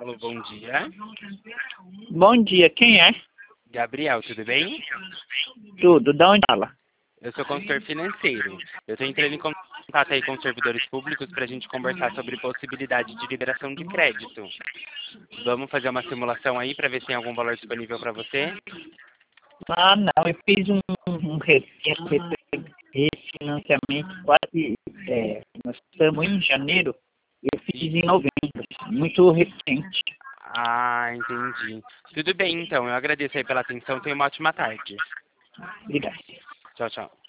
Alô, bom dia. Bom dia, quem é? Gabriel, tudo bem? Tudo, de onde fala? Eu sou consultor financeiro. Eu estou entrando em contato aí com os servidores públicos para a gente conversar sobre possibilidade de liberação de crédito. Vamos fazer uma simulação aí para ver se tem algum valor disponível para você? Ah, não, eu fiz um refinanciamento quase, nós estamos em janeiro, eu fiz em novembro, muito recente. Ah, entendi. Tudo bem, então. Eu agradeço aí pela atenção. Tenha uma ótima tarde. Obrigado. Tchau, tchau.